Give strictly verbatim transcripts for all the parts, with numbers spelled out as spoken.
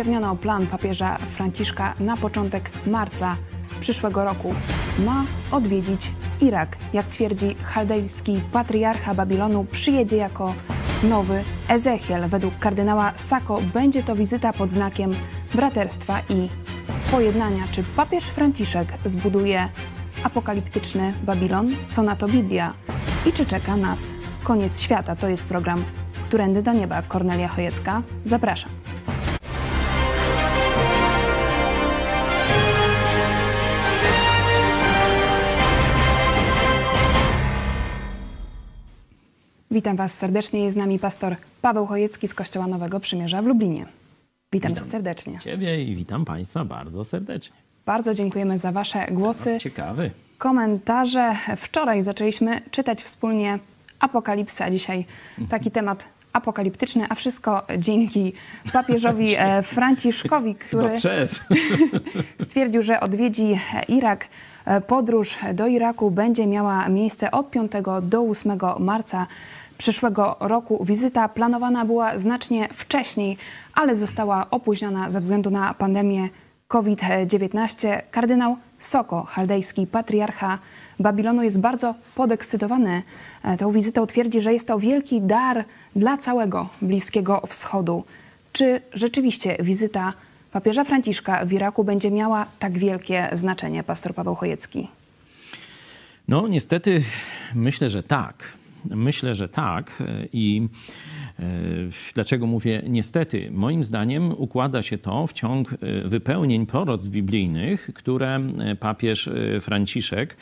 ujawniono plan papieża Franciszka na początek marca przyszłego roku. Ma odwiedzić Irak. Jak twierdzi chaldejski patriarcha Babilonu, przyjedzie jako nowy Ezechiel. Według kardynała Sacco będzie to wizyta pod znakiem braterstwa i pojednania. Czy papież Franciszek zbuduje apokaliptyczny Babilon? Co na to Biblia? I czy czeka nas koniec świata? To jest program Którędy do Nieba. Kornelia Chojecka. Zapraszam. Witam Was serdecznie. Jest z nami pastor Paweł Chojecki z Kościoła Nowego Przymierza w Lublinie. Witam, witam Cię serdecznie. Ciebie i witam Państwa bardzo serdecznie. Bardzo dziękujemy za Wasze głosy. Temat ciekawy. Komentarze. Wczoraj zaczęliśmy czytać wspólnie Apokalipsę, a dzisiaj taki temat apokaliptyczny, a wszystko dzięki papieżowi Franciszkowi, który stwierdził, że odwiedzi Irak. Podróż do Iraku będzie miała miejsce od piątego do ósmego marca przyszłego roku. Wizyta planowana była znacznie wcześniej, ale została opóźniona ze względu na pandemię COVID dziewiętnaście. Kardynał Sacco, chaldejski patriarcha Babilonu, jest bardzo podekscytowany tą wizytą. Twierdzi, że jest to wielki dar dla całego Bliskiego Wschodu. Czy rzeczywiście wizyta papieża Franciszka w Iraku będzie miała tak wielkie znaczenie, pastor Paweł Chojecki? No niestety myślę, że tak. Myślę, że tak. I e, dlaczego mówię niestety? Moim zdaniem układa się to w ciąg wypełnień proroctw biblijnych, które papież Franciszek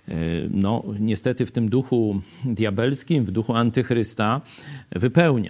no niestety w tym duchu diabelskim, w duchu antychrysta wypełnia,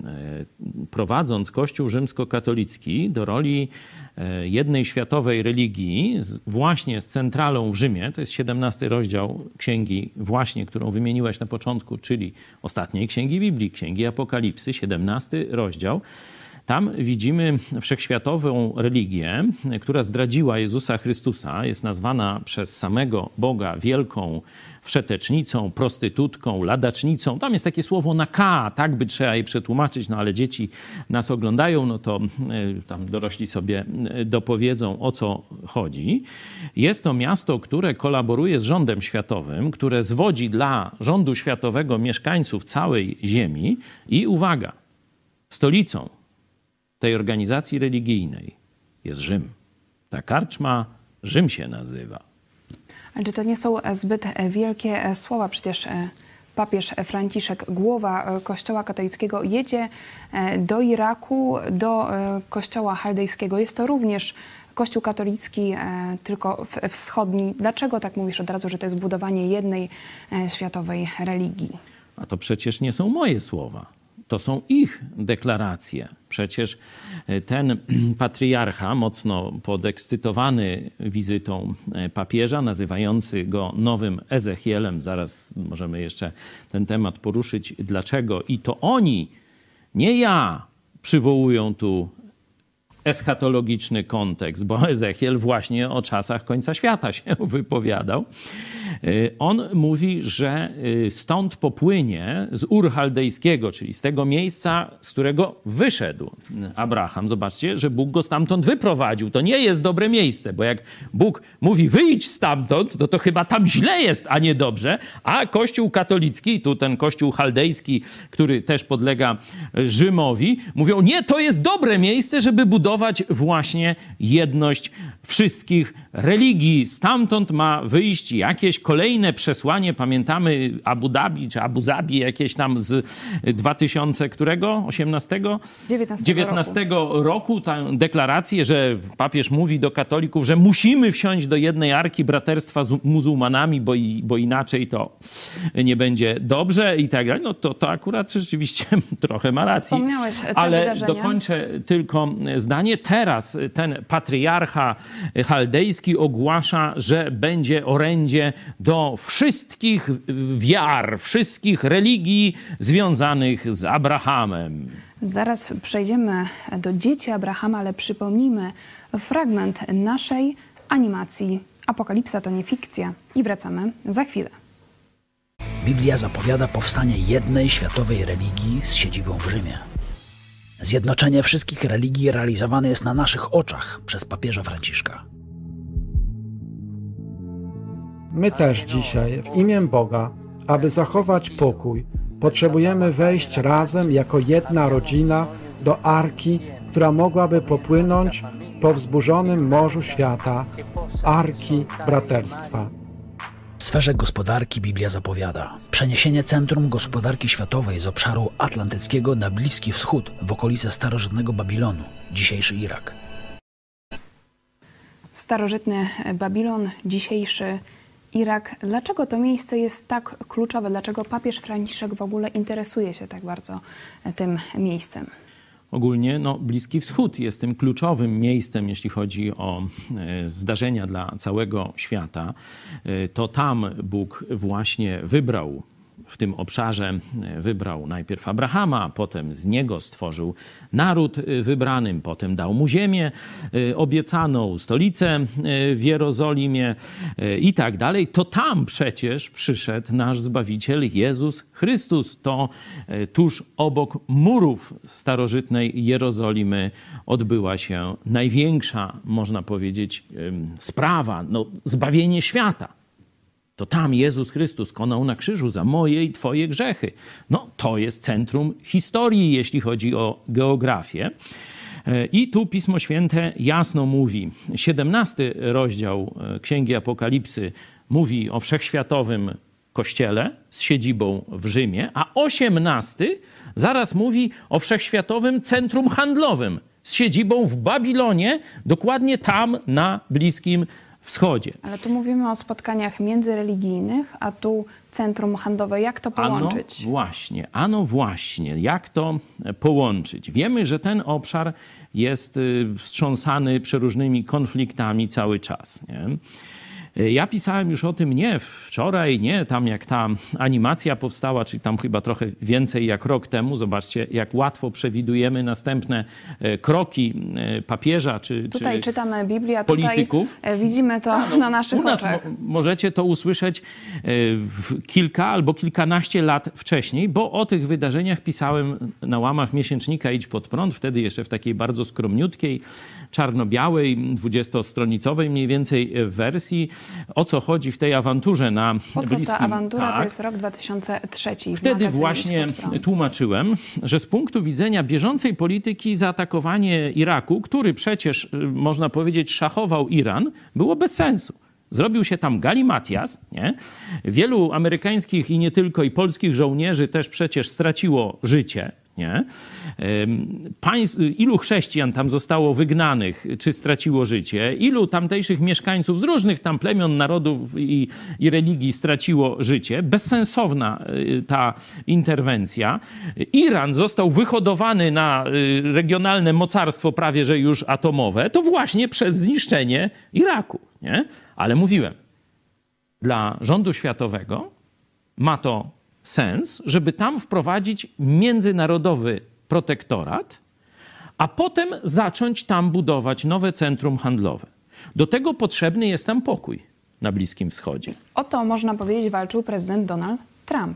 prowadząc Kościół rzymskokatolicki do roli jednej światowej religii, właśnie z centralą w Rzymie. To jest siedemnasty rozdział księgi właśnie, którą wymieniłaś na początku, czyli ostatniej księgi Biblii, księgi Apokalipsy, siedemnasty rozdział. Tam widzimy wszechświatową religię, która zdradziła Jezusa Chrystusa. Jest nazwana przez samego Boga wielką wszetecznicą, prostytutką, ladacznicą. Tam jest takie słowo na K, tak by trzeba je przetłumaczyć, no ale dzieci nas oglądają, no to y, tam dorośli sobie dopowiedzą, o co chodzi. Jest to miasto, które kolaboruje z rządem światowym, które zwodzi dla rządu światowego mieszkańców całej ziemi i uwaga, stolicą tej organizacji religijnej jest Rzym. Ta karczma Rzym się nazywa. Ale czy to nie są zbyt wielkie słowa? Przecież papież Franciszek, głowa Kościoła katolickiego, jedzie do Iraku, do Kościoła chaldejskiego. Jest to również Kościół katolicki, tylko wschodni. Dlaczego tak mówisz od razu, że to jest budowanie jednej światowej religii? A to przecież nie są moje słowa. To są ich deklaracje. Przecież ten patriarcha, mocno podekscytowany wizytą papieża, nazywający go nowym Ezechielem, zaraz możemy jeszcze ten temat poruszyć, dlaczego. I to oni, nie ja, przywołują tu eschatologiczny kontekst, bo Ezechiel właśnie o czasach końca świata się wypowiadał. On mówi, że stąd popłynie z Ur Chaldejskiego, czyli z tego miejsca, z którego wyszedł Abraham. Zobaczcie, że Bóg go stamtąd wyprowadził. To nie jest dobre miejsce, bo jak Bóg mówi wyjdź stamtąd, to to chyba tam źle jest, a nie dobrze. A Kościół katolicki, tu ten Kościół chaldejski, który też podlega Rzymowi, mówią nie, to jest dobre miejsce, żeby budować właśnie jedność wszystkich religii. Stamtąd ma wyjść jakieś kolejne przesłanie. Pamiętamy Abu Dhabi, czy Abu Zabi, jakieś tam z dwa tysiące którego? osiemnastego? dziewiętnastego roku. roku. Tę deklarację, że papież mówi do katolików, że musimy wsiąść do jednej arki braterstwa z muzułmanami, bo, i, bo inaczej to nie będzie dobrze i tak dalej. No to, to akurat rzeczywiście trochę ma racji. Wspomniałeś te Ale wydarzenia. Dokończę tylko zdanie. Teraz ten patriarcha chaldejski ogłasza, że będzie orędzie do wszystkich wiar, wszystkich religii związanych z Abrahamem. Zaraz przejdziemy do dzieci Abrahama, ale przypomnijmy fragment naszej animacji Apokalipsa to nie fikcja i wracamy za chwilę. Biblia zapowiada powstanie jednej światowej religii z siedzibą w Rzymie. Zjednoczenie wszystkich religii realizowane jest na naszych oczach przez papieża Franciszka. My też dzisiaj w imię Boga, aby zachować pokój, potrzebujemy wejść razem jako jedna rodzina do arki, która mogłaby popłynąć po wzburzonym morzu świata, arki braterstwa. W sferze gospodarki Biblia zapowiada przeniesienie centrum gospodarki światowej z obszaru atlantyckiego na Bliski Wschód, w okolice starożytnego Babilonu, dzisiejszy Irak. Starożytny Babilon, dzisiejszy Irak. Dlaczego to miejsce jest tak kluczowe? Dlaczego papież Franciszek w ogóle interesuje się tak bardzo tym miejscem? Ogólnie no, Bliski Wschód jest tym kluczowym miejscem, jeśli chodzi o e, zdarzenia dla całego świata. E, to tam Bóg właśnie wybrał, w tym obszarze wybrał najpierw Abrahama, potem z niego stworzył naród wybranym, potem dał mu ziemię obiecaną, stolicę w Jerozolimie i tak dalej. To tam przecież przyszedł nasz Zbawiciel Jezus Chrystus. To tuż obok murów starożytnej Jerozolimy odbyła się największa, można powiedzieć, sprawa, no, zbawienie świata. To tam Jezus Chrystus konał na krzyżu za moje i twoje grzechy. No, to jest centrum historii, jeśli chodzi o geografię. I tu Pismo Święte jasno mówi, siedemnasty rozdział Księgi Apokalipsy mówi o wszechświatowym kościele z siedzibą w Rzymie, a osiemnasty zaraz mówi o wszechświatowym centrum handlowym z siedzibą w Babilonie, dokładnie tam na Bliskim Wschodzie. Ale tu mówimy o spotkaniach międzyreligijnych, a tu centrum handlowe. Jak to połączyć? Ano właśnie, ano właśnie. Jak to połączyć? Wiemy, że ten obszar jest wstrząsany przeróżnymi konfliktami cały czas, nie? Ja pisałem już o tym nie wczoraj, nie tam jak ta animacja powstała, czyli tam chyba trochę więcej jak rok temu. Zobaczcie, jak łatwo przewidujemy następne kroki papieża czy Tutaj czy czytamy Biblię, a polityków. Tutaj widzimy to A, no, na naszych u nas oczach. Mo- możecie to usłyszeć w kilka albo kilkanaście lat wcześniej, bo o tych wydarzeniach pisałem na łamach miesięcznika Idź Pod Prąd, wtedy jeszcze w takiej bardzo skromniutkiej, czarno-białej, dwudziestostronicowej mniej więcej wersji. O co chodzi w tej awanturze na Po co Bliskim? ta awantura? Tak. To jest rok dwa tysiące trzeci. Wtedy właśnie tłumaczyłem, że z punktu widzenia bieżącej polityki zaatakowanie Iraku, który przecież, można powiedzieć, szachował Iran, było bez sensu. Zrobił się tam galimatias, nie? Wielu amerykańskich i nie tylko, i polskich żołnierzy też przecież straciło życie, nie? Państw, ilu chrześcijan tam zostało wygnanych, czy straciło życie? Ilu tamtejszych mieszkańców z różnych tam plemion, narodów i, i religii straciło życie? Bezsensowna ta interwencja. Iran został wyhodowany na regionalne mocarstwo prawie że już atomowe, to właśnie przez zniszczenie Iraku, nie? Ale mówiłem, dla rządu światowego ma to sens, żeby tam wprowadzić międzynarodowy protektorat, a potem zacząć tam budować nowe centrum handlowe. Do tego potrzebny jest tam pokój na Bliskim Wschodzie. O to, można powiedzieć, walczył prezydent Donald Trump.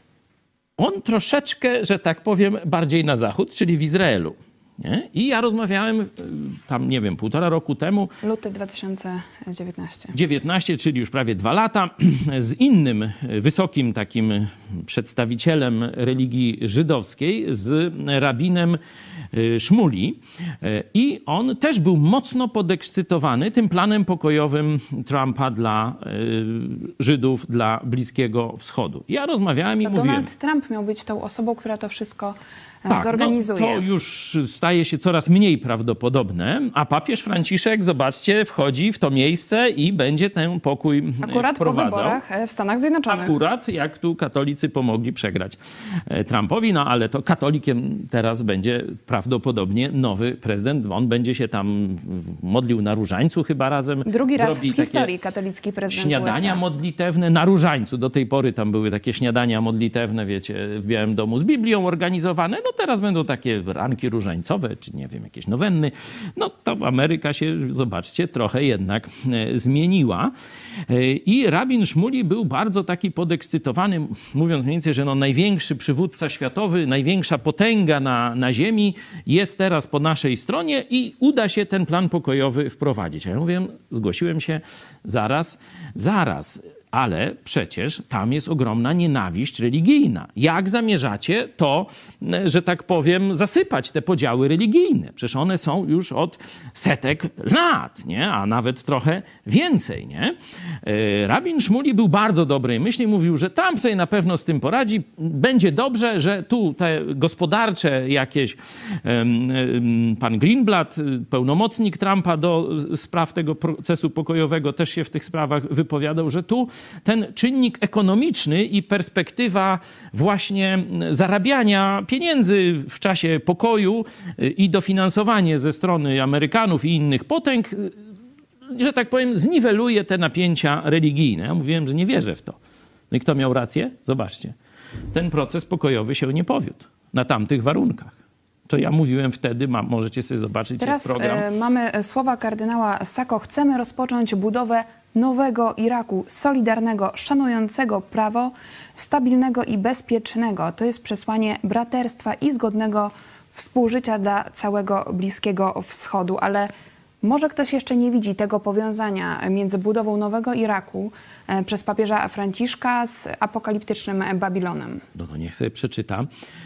On troszeczkę, że tak powiem, bardziej na zachód, czyli w Izraelu. Nie? I ja rozmawiałem tam, nie wiem, półtora roku temu. Luty dwa tysiące dziewiętnasty. dziewiętnaście, czyli już prawie dwa lata, z innym wysokim takim przedstawicielem religii żydowskiej, z rabinem Szmuli. I on też był mocno podekscytowany tym planem pokojowym Trumpa dla Żydów, dla Bliskiego Wschodu. Ja rozmawiałem to i mówiłem... Donald Trump miał być tą osobą, która to wszystko tak, zorganizuje. No, to już staje się coraz mniej prawdopodobne, a papież Franciszek, zobaczcie, wchodzi w to miejsce i będzie ten pokój Akurat wprowadzał. po wyborach w Stanach Zjednoczonych. Akurat jak tu katolicy pomogli przegrać Trumpowi, no ale to katolikiem teraz będzie prawdopodobnie nowy prezydent. On będzie się tam modlił na Różańcu chyba razem. Drugi raz Zrobi w historii katolicki prezydent śniadania U S A. modlitewne na Różańcu. Do tej pory tam były takie śniadania modlitewne, wiecie, w Białym Domu z Biblią organizowane. No no teraz będą takie ranki różańcowe, czy nie wiem, jakieś nowenny. No to Ameryka się, zobaczcie, trochę jednak zmieniła. I rabin Szmuli był bardzo taki podekscytowany, mówiąc mniej więcej, że no największy przywódca światowy, największa potęga na, na ziemi jest teraz po naszej stronie i uda się ten plan pokojowy wprowadzić. A ja mówię, zgłosiłem się zaraz, zaraz. Ale przecież tam jest ogromna nienawiść religijna. Jak zamierzacie to, że tak powiem, zasypać te podziały religijne? Przecież one są już od setek lat, nie? A nawet trochę więcej, nie? Rabin Szmuli był bardzo dobrej myśli, mówił, że Trump sobie na pewno z tym poradzi, będzie dobrze, że tu te gospodarcze jakieś, pan Greenblatt, pełnomocnik Trumpa do spraw tego procesu pokojowego, też się w tych sprawach wypowiadał, że tu ten czynnik ekonomiczny i perspektywa właśnie zarabiania pieniędzy w czasie pokoju i dofinansowanie ze strony Amerykanów i innych potęg, że tak powiem, zniweluje te napięcia religijne. Ja mówiłem, że nie wierzę w to. No i kto miał rację? Zobaczcie. Ten proces pokojowy się nie powiódł na tamtych warunkach. To ja mówiłem wtedy, ma, możecie sobie zobaczyć, teraz jest program. Teraz mamy słowa kardynała Sacco. Chcemy rozpocząć budowę nowego Iraku, solidarnego, szanującego prawo, stabilnego i bezpiecznego. To jest przesłanie braterstwa i zgodnego współżycia dla całego Bliskiego Wschodu. Ale może ktoś jeszcze nie widzi tego powiązania między budową nowego Iraku e, przez papieża Franciszka z apokaliptycznym Babilonem. No to niech sobie przeczyta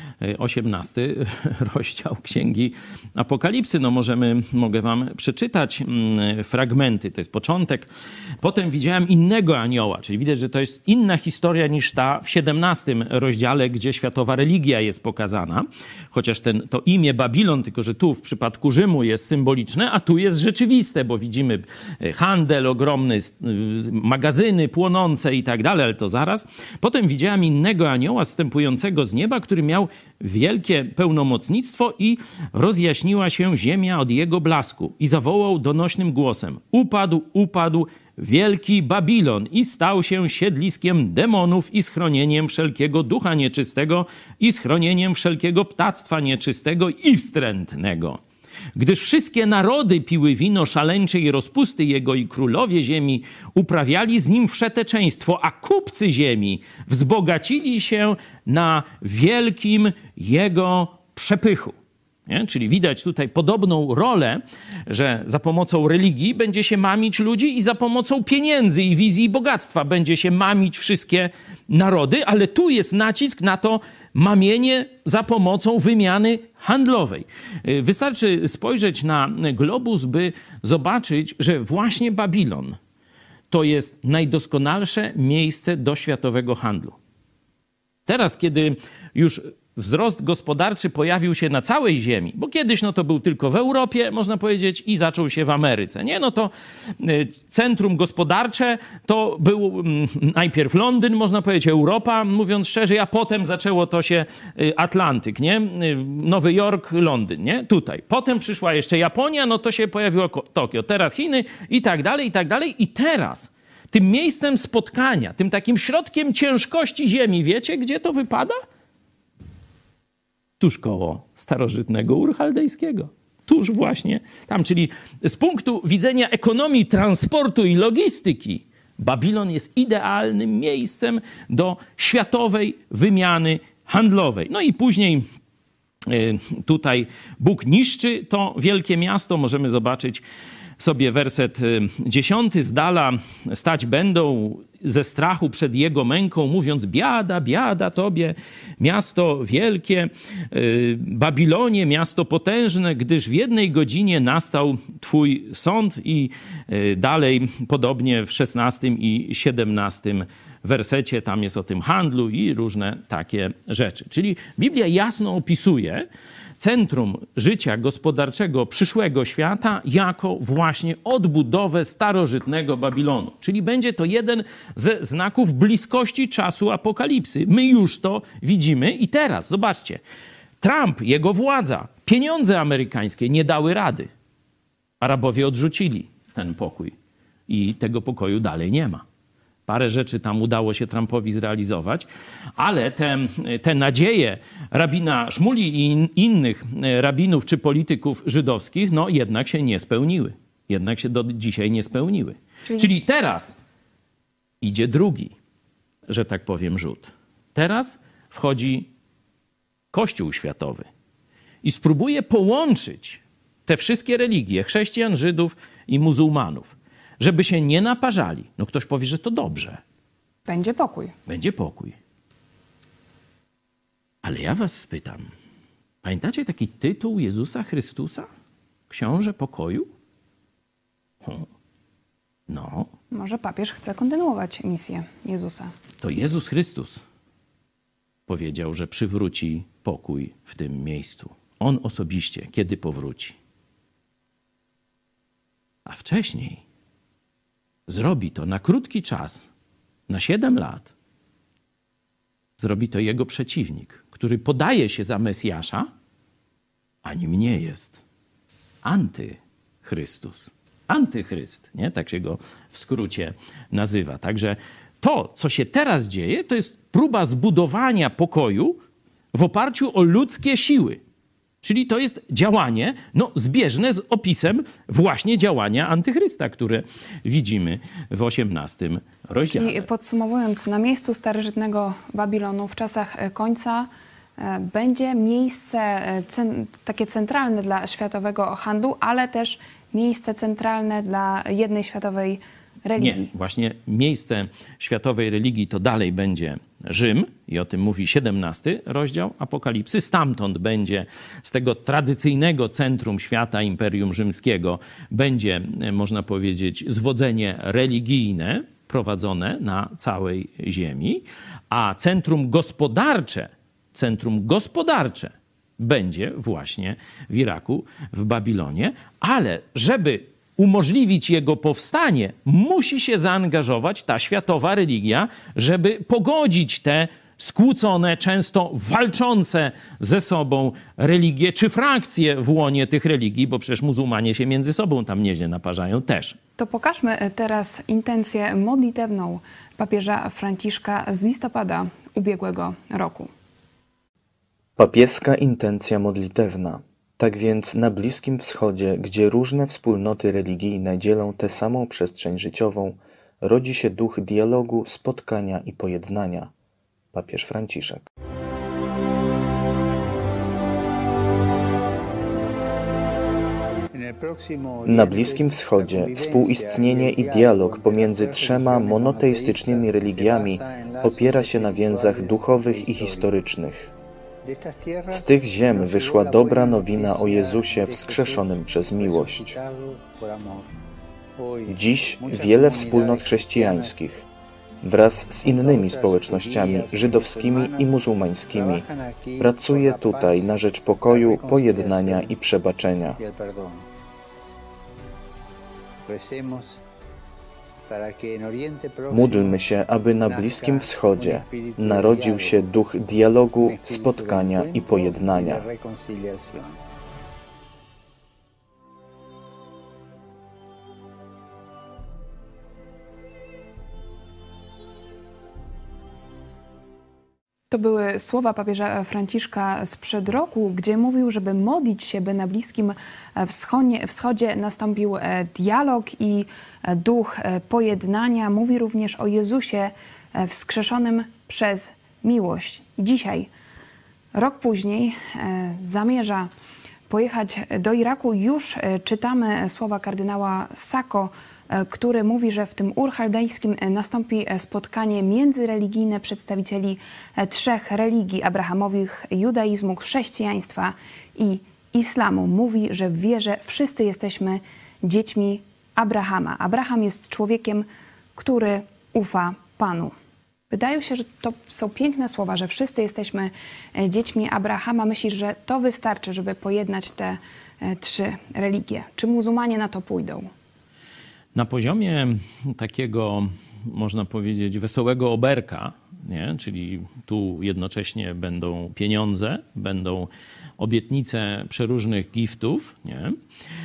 osiemnasty rozdział Księgi Apokalipsy. No możemy, mogę wam przeczytać fragmenty, to jest początek. Potem widziałem innego anioła, czyli widać, że to jest inna historia niż ta w siedemnastym rozdziale, gdzie światowa religia jest pokazana. Chociaż ten, to imię Babilon, tylko że tu w przypadku Rzymu jest symboliczne, a tu jest rzeczywiste, bo widzimy handel ogromny, magazyny płonące i tak dalej, ale to zaraz. Potem widziałem innego anioła zstępującego z nieba, który miał wielkie pełnomocnictwo i rozjaśniła się ziemia od jego blasku. I zawołał donośnym głosem: upadł, upadł wielki Babilon i stał się siedliskiem demonów i schronieniem wszelkiego ducha nieczystego i schronieniem wszelkiego ptactwa nieczystego i wstrętnego. Gdyż wszystkie narody piły wino szaleńczej rozpusty jego i królowie ziemi uprawiali z nim wszeteczeństwo, a kupcy ziemi wzbogacili się na wielkim jego przepychu. Nie? Czyli widać tutaj podobną rolę, że za pomocą religii będzie się mamić ludzi i za pomocą pieniędzy i wizji bogactwa będzie się mamić wszystkie narody, ale tu jest nacisk na to mamienie za pomocą wymiany handlowej. Wystarczy spojrzeć na globus, by zobaczyć, że właśnie Babilon to jest najdoskonalsze miejsce do światowego handlu. Teraz, kiedy już wzrost gospodarczy pojawił się na całej ziemi, bo kiedyś no to był tylko w Europie, można powiedzieć, i zaczął się w Ameryce. Nie, no to centrum gospodarcze to był najpierw Londyn, można powiedzieć Europa, mówiąc szerzej, a potem zaczęło to się Atlantyk, nie? Nowy Jork, Londyn, nie? Tutaj. Potem przyszła jeszcze Japonia, no to się pojawiło Tokio, teraz Chiny i tak dalej, i tak dalej. I teraz tym miejscem spotkania, tym takim środkiem ciężkości ziemi, wiecie, gdzie to wypada? Tuż koło starożytnego Ur Chaldejskiego. Tuż właśnie tam, czyli z punktu widzenia ekonomii transportu i logistyki, Babilon jest idealnym miejscem do światowej wymiany handlowej. No i później tutaj Bóg niszczy to wielkie miasto. Możemy zobaczyć sobie werset dziesiąty. Z dala stać będą ze strachu przed jego męką, mówiąc: biada, biada tobie, miasto wielkie, Babilonie, miasto potężne, gdyż w jednej godzinie nastał twój sąd. I dalej podobnie w szesnastym i siedemnastym wersecie tam jest o tym handlu i różne takie rzeczy. Czyli Biblia jasno opisuje centrum życia gospodarczego przyszłego świata jako właśnie odbudowę starożytnego Babilonu. Czyli będzie to jeden ze znaków bliskości czasu apokalipsy. My już to widzimy i teraz, zobaczcie, Trump, jego władza, pieniądze amerykańskie nie dały rady. Arabowie odrzucili ten pokój i tego pokoju dalej nie ma. Parę rzeczy tam udało się Trumpowi zrealizować, ale te, te nadzieje rabina Szmuli i in, innych rabinów czy polityków żydowskich, no jednak się nie spełniły. Jednak się do dzisiaj nie spełniły. Czyli, Czyli teraz idzie drugi, że tak powiem, rzut. Teraz wchodzi Kościół światowy i spróbuje połączyć te wszystkie religie, chrześcijan, Żydów i muzułmanów, żeby się nie naparzali. No ktoś powie, że to dobrze. Będzie pokój. Będzie pokój. Ale ja was spytam, pamiętacie taki tytuł Jezusa Chrystusa? Książę pokoju? Hmm. No. Może papież chce kontynuować misję Jezusa. To Jezus Chrystus powiedział, że przywróci pokój w tym miejscu. On osobiście, kiedy powróci. A wcześniej zrobi to na krótki czas, na siedem lat. Zrobi to jego przeciwnik, który podaje się za Mesjasza, a nim nie jest. Antychrystus. Antychryst, nie? Tak się go w skrócie nazywa. Także to, co się teraz dzieje, to jest próba zbudowania pokoju w oparciu o ludzkie siły. Czyli to jest działanie no, zbieżne z opisem właśnie działania antychrysta, które widzimy w osiemnastym rozdziale. Czyli podsumowując, na miejscu starożytnego Babilonu w czasach końca e, będzie miejsce e, cen, takie centralne dla światowego handlu, ale też miejsce centralne dla jednej światowej religii. Nie, właśnie miejsce światowej religii to dalej będzie Rzym i o tym mówi siedemnasty rozdział Apokalipsy. Stamtąd będzie, z tego tradycyjnego centrum świata, Imperium Rzymskiego, będzie, można powiedzieć, zwodzenie religijne prowadzone na całej ziemi, a centrum gospodarcze, centrum gospodarcze będzie właśnie w Iraku, w Babilonie, ale żeby umożliwić jego powstanie, musi się zaangażować ta światowa religia, żeby pogodzić te skłócone, często walczące ze sobą religie czy frakcje w łonie tych religii, bo przecież muzułmanie się między sobą tam nieźle naparzają też. To pokażmy teraz intencję modlitewną papieża Franciszka z listopada ubiegłego roku. Papieska intencja modlitewna. Tak więc na Bliskim Wschodzie, gdzie różne wspólnoty religijne dzielą tę samą przestrzeń życiową, rodzi się duch dialogu, spotkania i pojednania. Papież Franciszek. Na Bliskim Wschodzie współistnienie i dialog pomiędzy trzema monoteistycznymi religiami opiera się na więzach duchowych i historycznych. Z tych ziem wyszła dobra nowina o Jezusie wskrzeszonym przez miłość. Dziś wiele wspólnot chrześcijańskich wraz z innymi społecznościami żydowskimi i muzułmańskimi pracuje tutaj na rzecz pokoju, pojednania i przebaczenia. Módlmy się, aby na Bliskim Wschodzie narodził się duch dialogu, spotkania i pojednania. To były słowa papieża Franciszka sprzed roku, gdzie mówił, żeby modlić się, by na Bliskim Wschodzie, Wschodzie nastąpił dialog i duch pojednania. Mówi również o Jezusie wskrzeszonym przez miłość. I dzisiaj, rok później, zamierza pojechać do Iraku. Już czytamy słowa kardynała Sacco, który mówi, że w tym Ur Chaldejskim nastąpi spotkanie międzyreligijne przedstawicieli trzech religii abrahamowych, judaizmu, chrześcijaństwa i islamu. Mówi, że w wierze wszyscy jesteśmy dziećmi Abrahama. Abraham jest człowiekiem, który ufa Panu. Wydaje się, że to są piękne słowa, że wszyscy jesteśmy dziećmi Abrahama. Myślisz, że to wystarczy, żeby pojednać te trzy religie? Czy muzułmanie na to pójdą? Na poziomie takiego, można powiedzieć, wesołego oberka, nie? Czyli tu jednocześnie będą pieniądze, będą obietnice przeróżnych giftów, nie?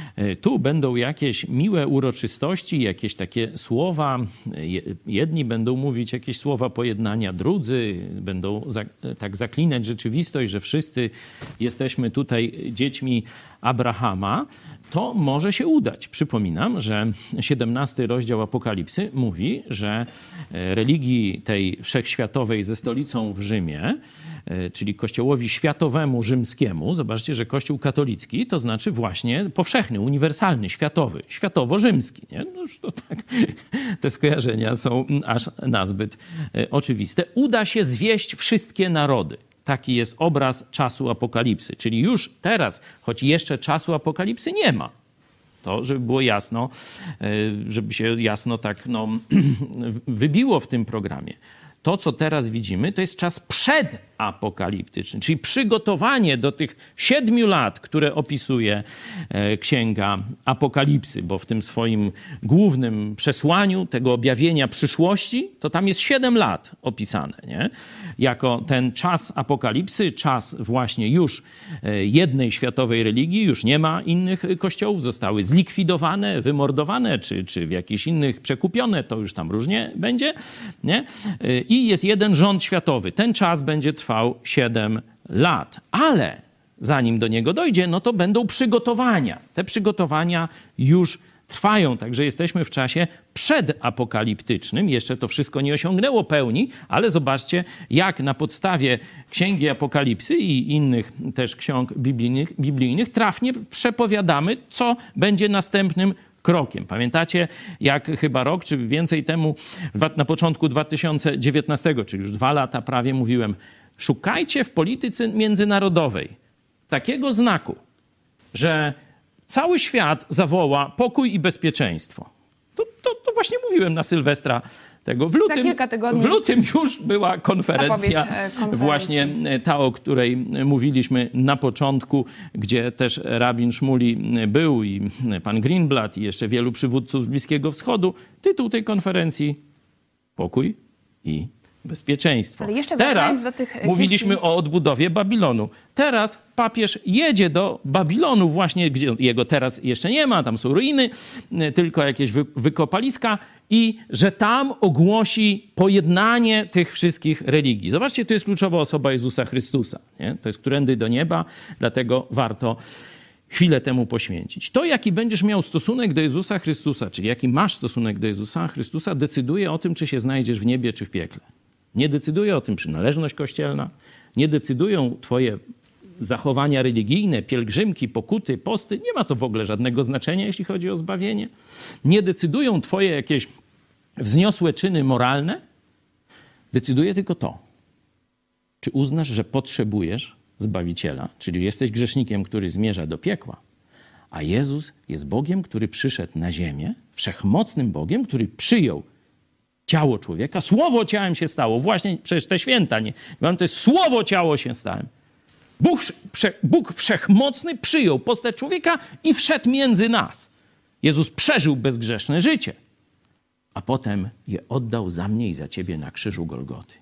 tu będą jakieś miłe uroczystości, jakieś takie słowa. Jedni będą mówić jakieś słowa pojednania, drudzy będą za, tak zaklinać rzeczywistość, że wszyscy jesteśmy tutaj dziećmi Abrahama. To może się udać. Przypominam, że siedemnasty rozdział Apokalipsy mówi, że religii tej wszechświatowej ze stolicą w Rzymie, czyli kościołowi światowemu rzymskiemu, zobaczcie, że kościół katolicki to znaczy właśnie powszechny, uniwersalny, światowy, światowo-rzymski. Nie? No już to tak, te skojarzenia są aż nazbyt oczywiste. Uda się zwieść wszystkie narody. Taki jest obraz czasu apokalipsy. Czyli już teraz, choć jeszcze czasu apokalipsy nie ma. To, żeby było jasno, żeby się jasno tak no, wybiło w tym programie. To, co teraz widzimy, to jest czas przedapokaliptyczny, czyli przygotowanie do tych siedmiu lat, które opisuje Księga Apokalipsy, bo w tym swoim głównym przesłaniu tego objawienia przyszłości, to tam jest siedem lat opisane, nie? Jako ten czas apokalipsy, czas właśnie już jednej światowej religii, już nie ma innych kościołów, zostały zlikwidowane, wymordowane, czy, czy w jakichś innych przekupione, to już tam różnie będzie, nie? I jest jeden rząd światowy. Ten czas będzie trwał siedem lat. Ale zanim do niego dojdzie, no to będą przygotowania. Te przygotowania już trwają, także jesteśmy w czasie przedapokaliptycznym. Jeszcze to wszystko nie osiągnęło pełni, ale zobaczcie, jak na podstawie Księgi Apokalipsy i innych też ksiąg biblijnych, biblijnych trafnie przepowiadamy, co będzie następnym krokiem. Pamiętacie, jak chyba rok czy więcej temu, na początku dwa tysiące dziewiętnastego, czyli już dwa lata prawie mówiłem, szukajcie w polityce międzynarodowej takiego znaku, że cały świat zawoła pokój i bezpieczeństwo. To, to, to właśnie mówiłem na Sylwestra tego. W lutym, w lutym już była konferencja, konferencji. Właśnie ta, o której mówiliśmy na początku, gdzie też rabin Szmuli był i pan Greenblatt i jeszcze wielu przywódców z Bliskiego Wschodu. Tytuł tej konferencji: Pokój i bezpieczeństwo. Ale jeszcze teraz do tych mówiliśmy dzieci... o odbudowie Babilonu. Teraz papież jedzie do Babilonu właśnie, gdzie jego teraz jeszcze nie ma, tam są ruiny, tylko jakieś wy, wykopaliska i że tam ogłosi pojednanie tych wszystkich religii. Zobaczcie, to jest kluczowa osoba Jezusa Chrystusa. Nie? To jest którędy do nieba, dlatego warto chwilę temu poświęcić. To, jaki będziesz miał stosunek do Jezusa Chrystusa, czyli jaki masz stosunek do Jezusa Chrystusa, decyduje o tym, czy się znajdziesz w niebie, czy w piekle. Nie decyduje o tym przynależność kościelna, nie decydują twoje zachowania religijne, pielgrzymki, pokuty, posty. Nie ma to w ogóle żadnego znaczenia, jeśli chodzi o zbawienie. Nie decydują twoje jakieś wzniosłe czyny moralne. Decyduje tylko to, czy uznasz, że potrzebujesz Zbawiciela, czyli jesteś grzesznikiem, który zmierza do piekła, a Jezus jest Bogiem, który przyszedł na ziemię, wszechmocnym Bogiem, który przyjął ciało człowieka. Słowo ciałem się stało. Właśnie przecież te święta, nie? To jest słowo ciało się stałem. Bóg, Bóg wszechmocny przyjął postać człowieka i wszedł między nas. Jezus przeżył bezgrzeszne życie, a potem je oddał za mnie i za ciebie na krzyżu Golgoty.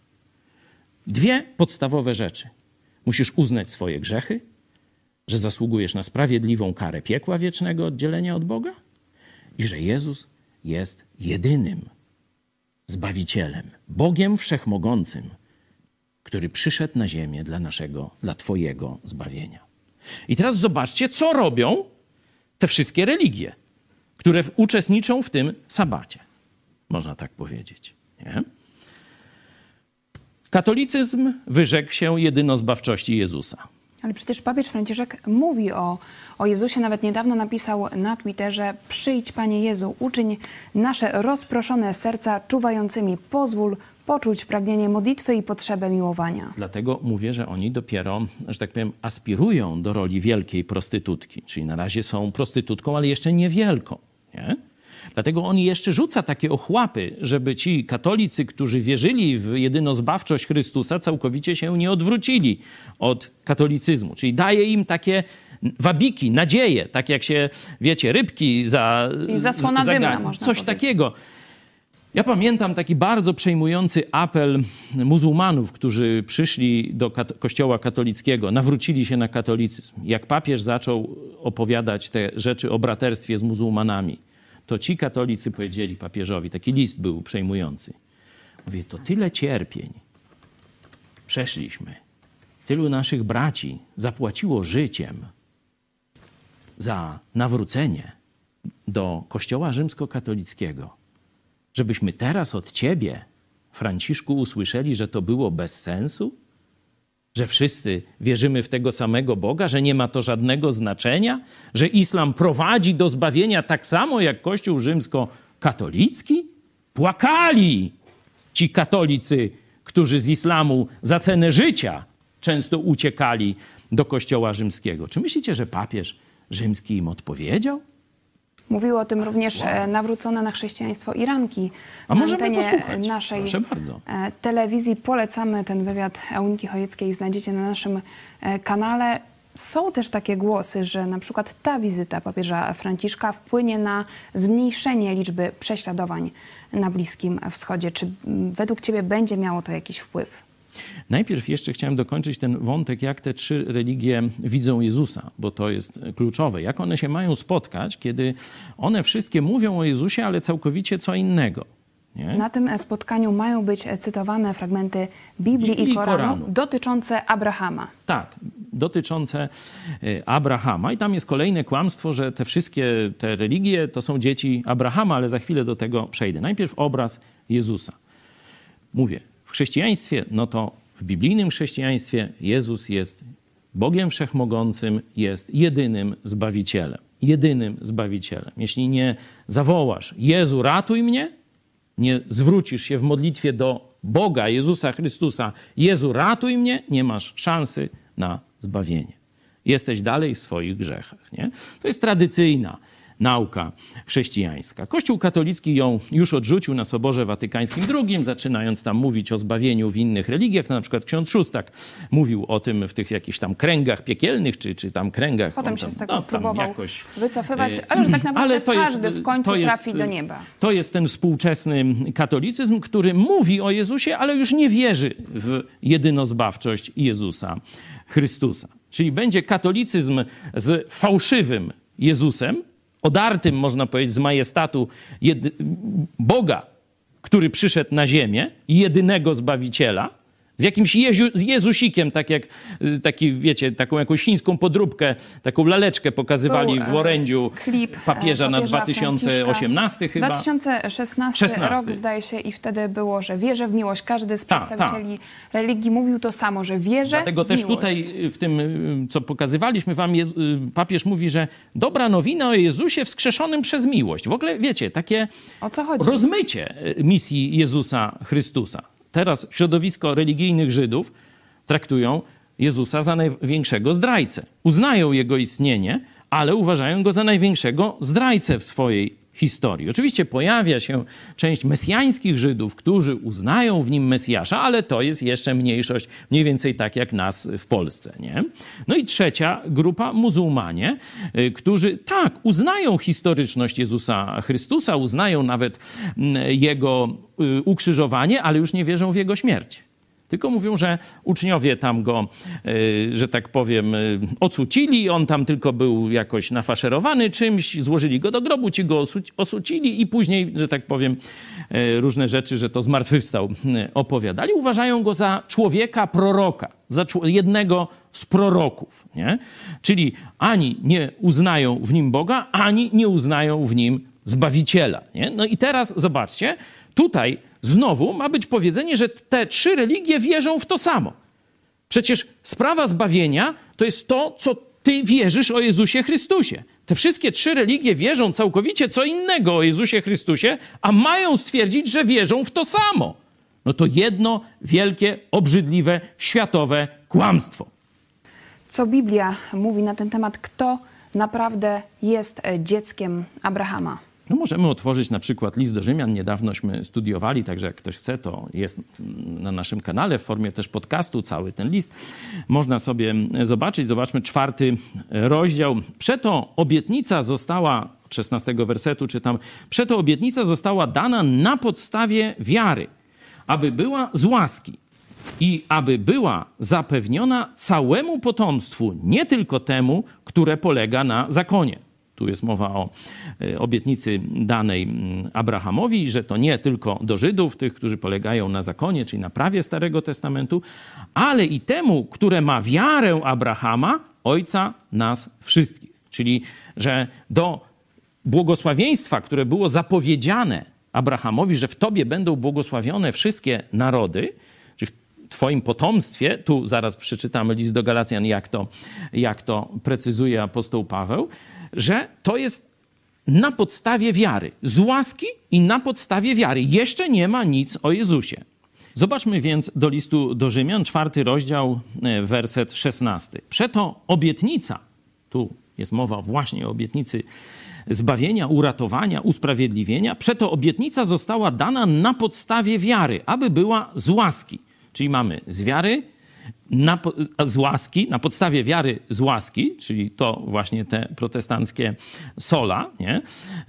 Dwie podstawowe rzeczy. Musisz uznać swoje grzechy, że zasługujesz na sprawiedliwą karę piekła wiecznego, oddzielenia od Boga i że Jezus jest jedynym Zbawicielem, Bogiem Wszechmogącym, który przyszedł na ziemię dla naszego, dla twojego zbawienia. I teraz zobaczcie, co robią te wszystkie religie, które uczestniczą w tym sabacie. Można tak powiedzieć, nie? Katolicyzm wyrzekł się jedynozbawczości Jezusa. Ale przecież papież Franciszek mówi o, o Jezusie. Nawet niedawno napisał na Twitterze: przyjdź, Panie Jezu, uczyń nasze rozproszone serca czuwającymi. Pozwól poczuć pragnienie modlitwy i potrzebę miłowania. Dlatego mówię, że oni dopiero, że tak powiem, aspirują do roli wielkiej prostytutki. Czyli na razie są prostytutką, ale jeszcze niewielką, nie? Dlatego on jeszcze rzuca takie ochłapy, żeby ci katolicy, którzy wierzyli w jedynozbawczość Chrystusa, całkowicie się nie odwrócili od katolicyzmu. Czyli daje im takie wabiki, nadzieje, tak jak się, wiecie, rybki za Czyli zasłona dymna, można Coś powiedzieć. takiego. Ja pamiętam taki bardzo przejmujący apel muzułmanów, którzy przyszli do kat- kościoła katolickiego, nawrócili się na katolicyzm. Jak papież zaczął opowiadać te rzeczy o braterstwie z muzułmanami, to ci katolicy powiedzieli papieżowi, taki list był przejmujący. Mówię, to tyle cierpień przeszliśmy, tylu naszych braci zapłaciło życiem za nawrócenie do kościoła rzymskokatolickiego, żebyśmy teraz od ciebie, Franciszku, usłyszeli, że to było bez sensu? Że wszyscy wierzymy w tego samego Boga, że nie ma to żadnego znaczenia? Że islam prowadzi do zbawienia tak samo jak Kościół rzymskokatolicki? Płakali ci katolicy, którzy z islamu za cenę życia często uciekali do Kościoła rzymskiego. Czy myślicie, że papież rzymski im odpowiedział? Mówiły o tym również nawrócone na chrześcijaństwo Iranki. A na możemy antenie posłuchać. naszej Proszę bardzo. telewizji polecamy ten wywiad Euniki Chojeckiej, znajdziecie na naszym kanale. Są też takie głosy, że na przykład ta wizyta papieża Franciszka wpłynie na zmniejszenie liczby prześladowań na Bliskim Wschodzie. Czy według ciebie będzie miało to jakiś wpływ? Najpierw jeszcze chciałem dokończyć ten wątek, jak te trzy religie widzą Jezusa, bo to jest kluczowe. Jak one się mają spotkać, kiedy one wszystkie mówią o Jezusie, ale całkowicie co innego. Nie? Na tym spotkaniu mają być cytowane fragmenty Biblii, Biblii i Koranu, Koranu dotyczące Abrahama. Tak, dotyczące Abrahama. I tam jest kolejne kłamstwo, że te wszystkie te religie to są dzieci Abrahama, ale za chwilę do tego przejdę. Najpierw obraz Jezusa. Mówię, w chrześcijaństwie, no to w biblijnym chrześcijaństwie Jezus jest Bogiem Wszechmogącym, jest jedynym Zbawicielem. Jedynym Zbawicielem. Jeśli nie zawołasz Jezu, ratuj mnie, nie zwrócisz się w modlitwie do Boga, Jezusa Chrystusa, Jezu, ratuj mnie, nie masz szansy na zbawienie. Jesteś dalej w swoich grzechach. Nie? To jest tradycyjna nauka chrześcijańska. Kościół katolicki ją już odrzucił na Soborze Watykańskim drugim, zaczynając tam mówić o zbawieniu w innych religiach. No, na przykład ksiądz Szóstak mówił o tym w tych jakichś tam kręgach piekielnych, czy, czy tam kręgach. Potem tam, się z tego no, próbował jakoś wycofywać, ale że tak naprawdę ale to każdy jest, w końcu jest, trafi do nieba. To jest ten współczesny katolicyzm, który mówi o Jezusie, ale już nie wierzy w jedynozbawczość Jezusa Chrystusa. Czyli będzie katolicyzm z fałszywym Jezusem, odartym, można powiedzieć, z majestatu jedy- Boga, który przyszedł na ziemię, jedynego Zbawiciela, z jakimś Jezu- z Jezusikiem, tak jak taki, wiecie, taką jakąś chińską podróbkę, taką laleczkę pokazywali Był, w orędziu klip papieża, papieża na dwa tysiące osiemnasty chyba. dwa tysiące szesnasty rok, zdaje się, i wtedy było, że wierzę w miłość. Każdy z ta, przedstawicieli ta. religii mówił to samo, że wierzę Dlatego w też miłość. tutaj w tym, co pokazywaliśmy wam, papież mówi, że dobra nowina o Jezusie wskrzeszonym przez miłość. W ogóle, wiecie, takie o co chodzi? rozmycie misji Jezusa Chrystusa. Teraz środowisko religijnych Żydów traktują Jezusa za największego zdrajcę. Uznają jego istnienie, ale uważają go za największego zdrajcę w swojej historii. Oczywiście pojawia się część mesjańskich Żydów, którzy uznają w nim Mesjasza, ale to jest jeszcze mniejszość, mniej więcej tak jak nas w Polsce. Nie? No i trzecia grupa, muzułmanie, którzy tak, uznają historyczność Jezusa Chrystusa, uznają nawet jego ukrzyżowanie, ale już nie wierzą w jego śmierć. Tylko mówią, że uczniowie tam go, że tak powiem, ocucili, on tam tylko był jakoś nafaszerowany czymś, złożyli go do grobu, ci go osucili i później, że tak powiem, różne rzeczy, że to zmartwychwstał, opowiadali. Uważają go za człowieka proroka, za jednego z proroków. Nie? Czyli ani nie uznają w nim Boga, ani nie uznają w nim Zbawiciela. Nie? No i teraz zobaczcie, tutaj znowu ma być powiedzenie, że te trzy religie wierzą w to samo. Przecież sprawa zbawienia to jest to, co ty wierzysz o Jezusie Chrystusie. Te wszystkie trzy religie wierzą całkowicie co innego o Jezusie Chrystusie, a mają stwierdzić, że wierzą w to samo. No to jedno wielkie, obrzydliwe, światowe kłamstwo. Co Biblia mówi na ten temat? Kto naprawdę jest dzieckiem Abrahama? No możemy otworzyć na przykład list do Rzymian. Niedawnośmy studiowali, także jak ktoś chce, to jest na naszym kanale w formie też podcastu cały ten list. Można sobie zobaczyć. Zobaczmy czwarty rozdział. Przeto obietnica została od szesnastego wersetu czytam. Przeto obietnica została dana na podstawie wiary, aby była z łaski i aby była zapewniona całemu potomstwu, nie tylko temu, które polega na zakonie. Tu jest mowa o obietnicy danej Abrahamowi, że to nie tylko do Żydów, tych, którzy polegają na zakonie, czyli na prawie Starego Testamentu, ale i temu, które ma wiarę Abrahama, ojca nas wszystkich. Czyli, że do błogosławieństwa, które było zapowiedziane Abrahamowi, że w tobie będą błogosławione wszystkie narody, czyli w twoim potomstwie, tu zaraz przeczytamy list do Galacjan, jak to, jak to precyzuje apostoł Paweł, że to jest na podstawie wiary, z łaski i na podstawie wiary. Jeszcze nie ma nic o Jezusie. Zobaczmy więc do listu do Rzymian, czwarty rozdział, werset szesnasty. Przeto obietnica, tu jest mowa właśnie o obietnicy zbawienia, uratowania, usprawiedliwienia, przeto obietnica została dana na podstawie wiary, aby była z łaski. Czyli mamy z wiary, na, z łaski, na podstawie wiary z łaski, czyli to właśnie te protestanckie sola, nie?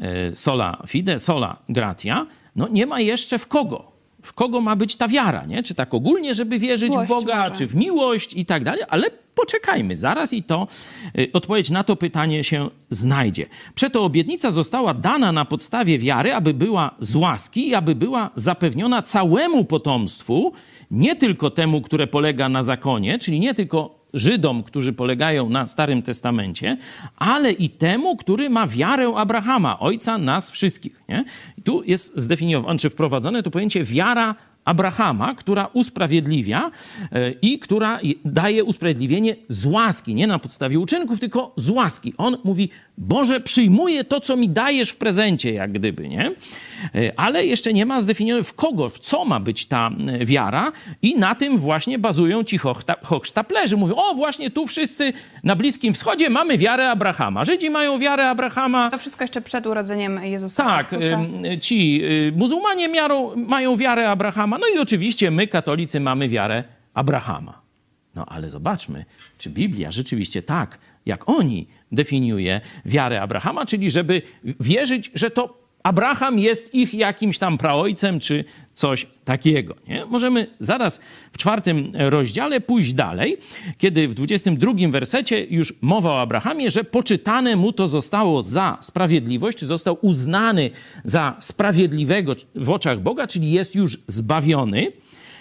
Sola fide, sola gratia, no nie ma jeszcze w kogo. W kogo ma być ta wiara, nie? Czy tak ogólnie, żeby wierzyć Miłość w Boga, może. czy w miłość i tak dalej, ale poczekajmy zaraz i to y, odpowiedź na to pytanie się znajdzie. Przeto obietnica została dana na podstawie wiary, aby była z łaski i aby była zapewniona całemu potomstwu, nie tylko temu, które polega na zakonie, czyli nie tylko Żydom, którzy polegają na Starym Testamencie, ale i temu, który ma wiarę Abrahama, ojca nas wszystkich. Nie? I tu jest zdefiniowane, czy wprowadzone to pojęcie wiara Abrahama, która usprawiedliwia yy, i która daje usprawiedliwienie z łaski, nie na podstawie uczynków, tylko z łaski. On mówi, Boże, przyjmuję to, co mi dajesz w prezencie, jak gdyby, nie? Yy, ale jeszcze nie ma zdefiniowane, w kogo, w co ma być ta yy, wiara i na tym właśnie bazują ci hochta- hochsztaplerzy. Mówią, o właśnie tu wszyscy na Bliskim Wschodzie mamy wiarę Abrahama. Żydzi mają wiarę Abrahama. To wszystko jeszcze przed urodzeniem Jezusa Tak, Chrystusa. yy, ci yy, muzułmanie miarą, mają wiarę Abrahama. No i oczywiście my, katolicy, mamy wiarę Abrahama. No ale zobaczmy, czy Biblia rzeczywiście tak, jak oni definiuje wiarę Abrahama, czyli żeby wierzyć, że to Abraham jest ich jakimś tam praojcem, czy coś takiego. Nie? Możemy zaraz w czwartym rozdziale pójść dalej, kiedy w dwudziestym drugim wersecie już mowa o Abrahamie, że poczytane mu to zostało za sprawiedliwość, czy został uznany za sprawiedliwego w oczach Boga, czyli jest już zbawiony,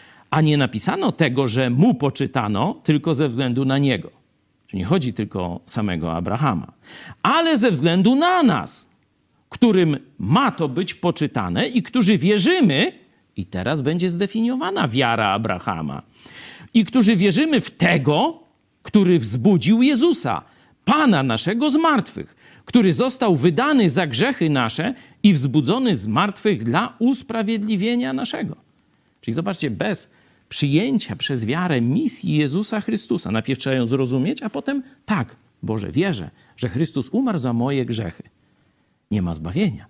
a nie napisano tego, że mu poczytano tylko ze względu na niego. Czyli nie chodzi tylko o samego Abrahama, ale ze względu na nas, którym ma to być poczytane i którzy wierzymy, i teraz będzie zdefiniowana wiara Abrahama, i którzy wierzymy w tego, który wzbudził Jezusa, Pana naszego z martwych, który został wydany za grzechy nasze i wzbudzony z martwych dla usprawiedliwienia naszego. Czyli zobaczcie, bez przyjęcia przez wiarę misji Jezusa Chrystusa, najpierw trzeba ją zrozumieć, a potem tak, Boże, wierzę, że Chrystus umarł za moje grzechy. Nie ma zbawienia.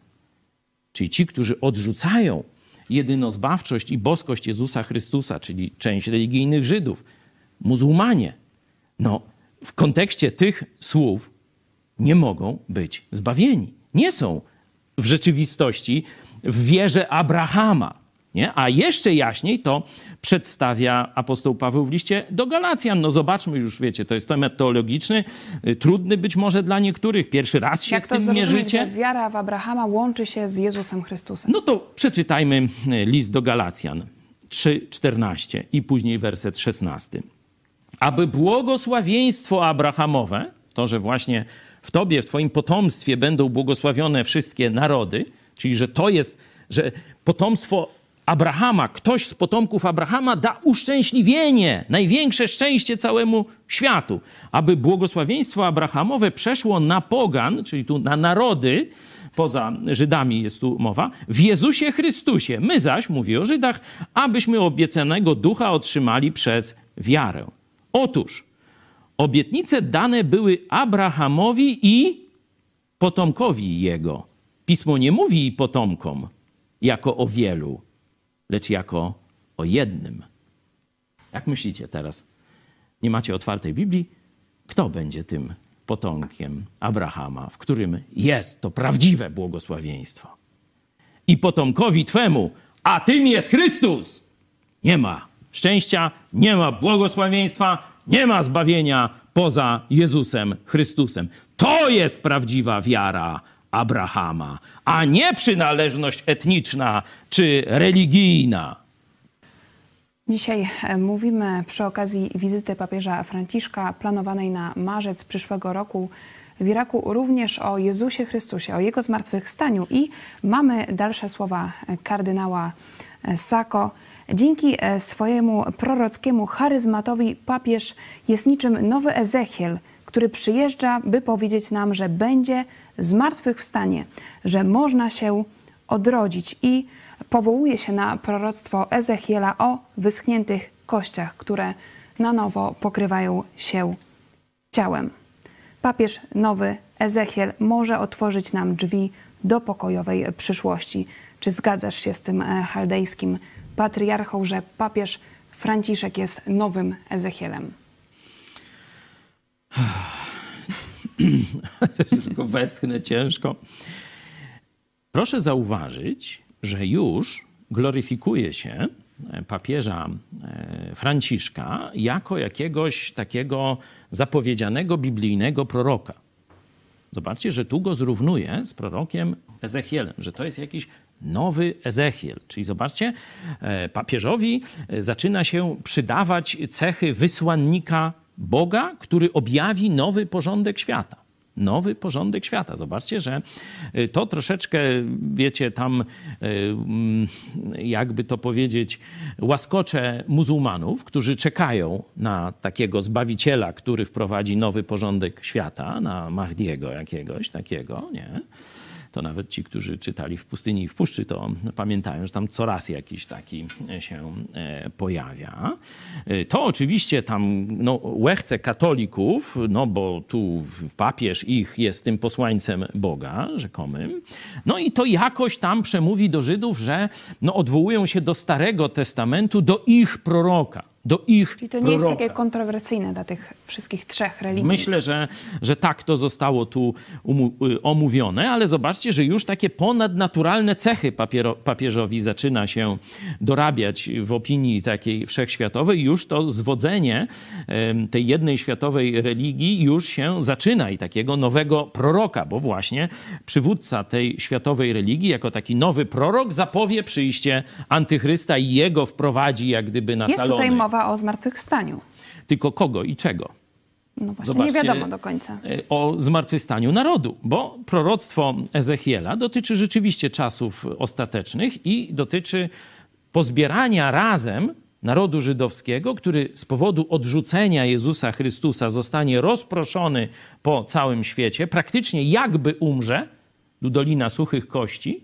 Czyli ci, którzy odrzucają jedynozbawczość i boskość Jezusa Chrystusa, czyli część religijnych Żydów, muzułmanie, no w kontekście tych słów nie mogą być zbawieni. Nie są w rzeczywistości w wierze Abrahama. Nie? A jeszcze jaśniej to przedstawia apostoł Paweł w liście do Galacjan. No zobaczmy już, wiecie, to jest temat teologiczny, trudny być może dla niektórych. Pierwszy raz się Jak z to tym zrozumieć, mierzycie. że wiara w Abrahama łączy się z Jezusem Chrystusem? No to przeczytajmy list do Galacjan trzy czternaście i później werset szesnasty. Aby błogosławieństwo Abrahamowe, to, że właśnie w tobie, w twoim potomstwie będą błogosławione wszystkie narody, czyli że to jest, że potomstwo Abrahama, ktoś z potomków Abrahama da uszczęśliwienie, największe szczęście całemu światu. Aby błogosławieństwo Abrahamowe przeszło na pogan, czyli tu na narody, poza Żydami jest tu mowa, w Jezusie Chrystusie. My zaś, mówię o Żydach, abyśmy obiecanego ducha otrzymali przez wiarę. Otóż obietnice dane były Abrahamowi i potomkowi jego. Pismo nie mówi i potomkom jako o wielu, lecz jako o jednym. Jak myślicie teraz? Nie macie otwartej Biblii? Kto będzie tym potomkiem Abrahama, w którym jest to prawdziwe błogosławieństwo. I potomkowi Twemu, a tym jest Chrystus, nie ma szczęścia, nie ma błogosławieństwa, nie ma zbawienia poza Jezusem Chrystusem. To jest prawdziwa wiara Abrahama, a nie przynależność etniczna czy religijna. Dzisiaj mówimy przy okazji wizyty papieża Franciszka planowanej na marzec przyszłego roku w Iraku również o Jezusie Chrystusie, o Jego zmartwychwstaniu i mamy dalsze słowa kardynała Sacco. Dzięki swojemu prorockiemu charyzmatowi papież jest niczym nowy Ezechiel, który przyjeżdża, by powiedzieć nam, że będzie zmartwychwstanie, że można się odrodzić i powołuje się na proroctwo Ezechiela o wyschniętych kościach, które na nowo pokrywają się ciałem. Papież nowy Ezechiel może otworzyć nam drzwi do pokojowej przyszłości. Czy zgadzasz się z tym chaldejskim patriarchą, że papież Franciszek jest nowym Ezechielem? Tylko westchnę ciężko. Proszę zauważyć, że już gloryfikuje się papieża Franciszka jako jakiegoś takiego zapowiedzianego biblijnego proroka. Zobaczcie, że tu go zrównuje z prorokiem Ezechielem, że to jest jakiś nowy Ezechiel. Czyli zobaczcie, papieżowi zaczyna się przydawać cechy wysłannika Boga, który objawi nowy porządek świata. Nowy porządek świata. Zobaczcie, że to troszeczkę, wiecie, tam jakby to powiedzieć, łaskocze muzułmanów, którzy czekają na takiego Zbawiciela, który wprowadzi nowy porządek świata, na Mahdiego jakiegoś takiego, nie? To nawet ci, którzy czytali w Pustyni i w Puszczy, to pamiętają, że tam coraz jakiś taki się pojawia. To oczywiście tam no, łechce katolików, no bo tu papież ich jest tym posłańcem Boga rzekomym. No i to jakoś tam przemówi do Żydów, że no, odwołują się do Starego Testamentu, do ich proroka. Do ich Czyli to nie proroka. jest takie kontrowersyjne dla tych wszystkich trzech religii. Myślę, że, że tak to zostało tu omówione, ale zobaczcie, że już takie ponadnaturalne cechy papiero, papieżowi zaczyna się dorabiać w opinii takiej wszechświatowej. Już to zwodzenie tej jednej światowej religii już się zaczyna i takiego nowego proroka, bo właśnie przywódca tej światowej religii jako taki nowy prorok zapowie przyjście antychrysta i jego wprowadzi jak gdyby na jest salony. Jest tutaj mowa o zmartwychwstaniu. Tylko kogo i czego? No właśnie, Zobaczcie, nie wiadomo do końca. O zmartwychwstaniu narodu, bo proroctwo Ezechiela dotyczy rzeczywiście czasów ostatecznych i dotyczy pozbierania razem narodu żydowskiego, który z powodu odrzucenia Jezusa Chrystusa zostanie rozproszony po całym świecie, praktycznie jakby umrze, dolina suchych kości,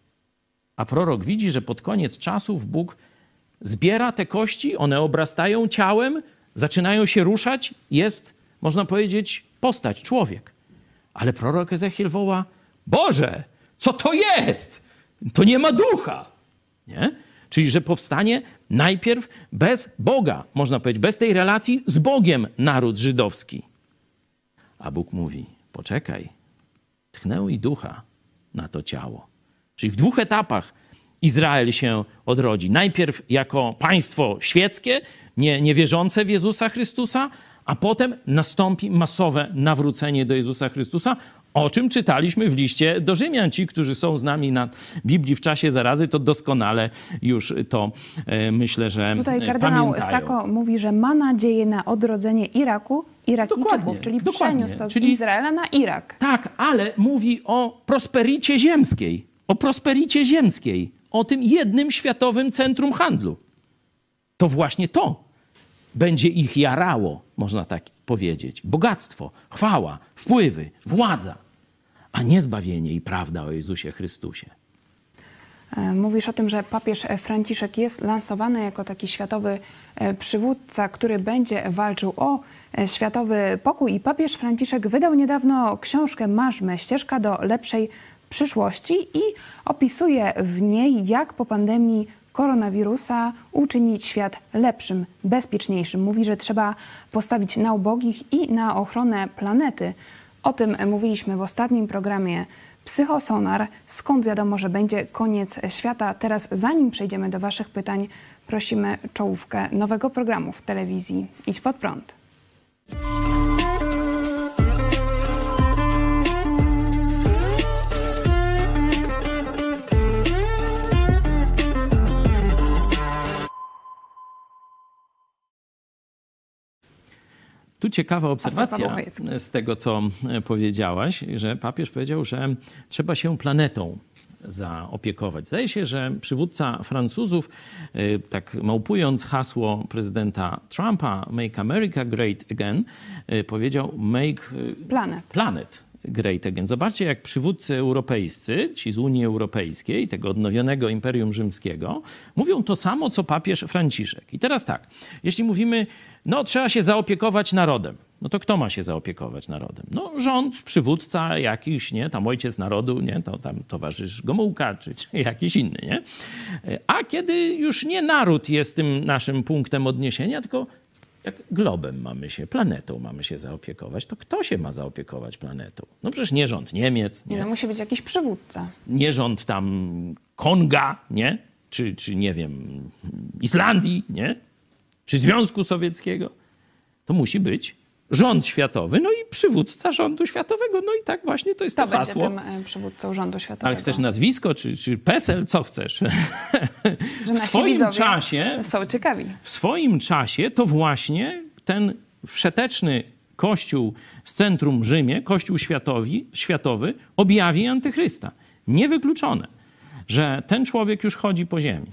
a prorok widzi, że pod koniec czasów Bóg zbiera te kości, one obrastają ciałem, zaczynają się ruszać, jest, można powiedzieć, postać, człowiek. Ale prorok Ezechiel woła, Boże, co to jest? To nie ma ducha. Nie? Czyli, że powstanie najpierw bez Boga, można powiedzieć, bez tej relacji z Bogiem naród żydowski. A Bóg mówi, poczekaj, tchnę i ducha na to ciało. Czyli w dwóch etapach Izrael się odrodzi. Najpierw jako państwo świeckie, nie, niewierzące w Jezusa Chrystusa, a potem nastąpi masowe nawrócenie do Jezusa Chrystusa, o czym czytaliśmy w liście do Rzymian. Ci, którzy są z nami na Biblii w czasie zarazy, to doskonale już to e, myślę, że Tutaj kardynał pamiętają. Sacco mówi, że ma nadzieję na odrodzenie Iraku, Irakijczyków, Dokładnie, czyli dokładnie. przeniósł to z Czyli- Izraela na Irak. Tak, ale mówi o prospericie ziemskiej. O prospericie ziemskiej. O tym jednym światowym centrum handlu. To właśnie to będzie ich jarało, można tak powiedzieć. Bogactwo, chwała, wpływy, władza, a nie zbawienie i prawda o Jezusie Chrystusie. E, Mówisz o tym, że papież Franciszek jest lansowany jako taki światowy e, przywódca, który będzie walczył o e, światowy pokój. I papież Franciszek wydał niedawno książkę Marzmy, ścieżka do lepszej przyszłości i opisuje w niej, jak po pandemii koronawirusa, uczynić świat lepszym, bezpieczniejszym. Mówi, że trzeba postawić na ubogich i na ochronę planety. O tym mówiliśmy w ostatnim programie Psychosonar. Skąd wiadomo, że będzie koniec świata? Teraz, zanim przejdziemy do waszych pytań, prosimy czołówkę nowego programu w telewizji Idź Pod Prąd. Tu ciekawa obserwacja z tego, co powiedziałaś, że papież powiedział, że trzeba się planetą zaopiekować. Zdaje się, że przywódca Francuzów, tak małpując hasło prezydenta Trumpa, Make America Great Again, powiedział Make Planet. Planet Great Again. Zobaczcie, jak przywódcy europejscy, ci z Unii Europejskiej, tego odnowionego Imperium Rzymskiego, mówią to samo, co papież Franciszek. I teraz tak, jeśli mówimy, no trzeba się zaopiekować narodem, no to kto ma się zaopiekować narodem? No rząd, przywódca jakiś, nie? Tam ojciec narodu, nie? To tam towarzysz Gomułka, czy, czy jakiś inny, nie? A kiedy już nie naród jest tym naszym punktem odniesienia, tylko jak globem mamy się, planetą mamy się zaopiekować, to kto się ma zaopiekować planetą? No przecież nie rząd Niemiec, nie? No musi być jakiś przywódca. Nie rząd tam Konga, nie? Czy, czy nie wiem, Islandii, nie? Czy Związku Sowieckiego. To musi być rząd światowy, no i przywódca rządu światowego. No i tak właśnie to jest Kto to hasło. będzie tym przywódcą rządu światowego? Ale chcesz nazwisko, czy, czy PESEL, co chcesz? Że w swoim czasie są ciekawi. W swoim czasie to właśnie ten wszeteczny kościół z centrum Rzymie, kościół światowi, światowy, objawi antychrysta. Niewykluczone, że ten człowiek już chodzi po ziemi.